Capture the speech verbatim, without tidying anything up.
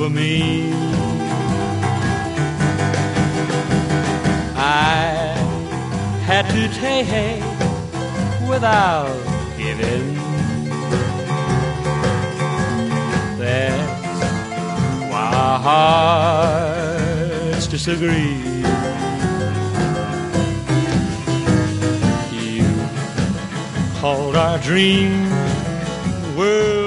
over me. I had to take without giving. That's why our hearts disagree. You called our dreams world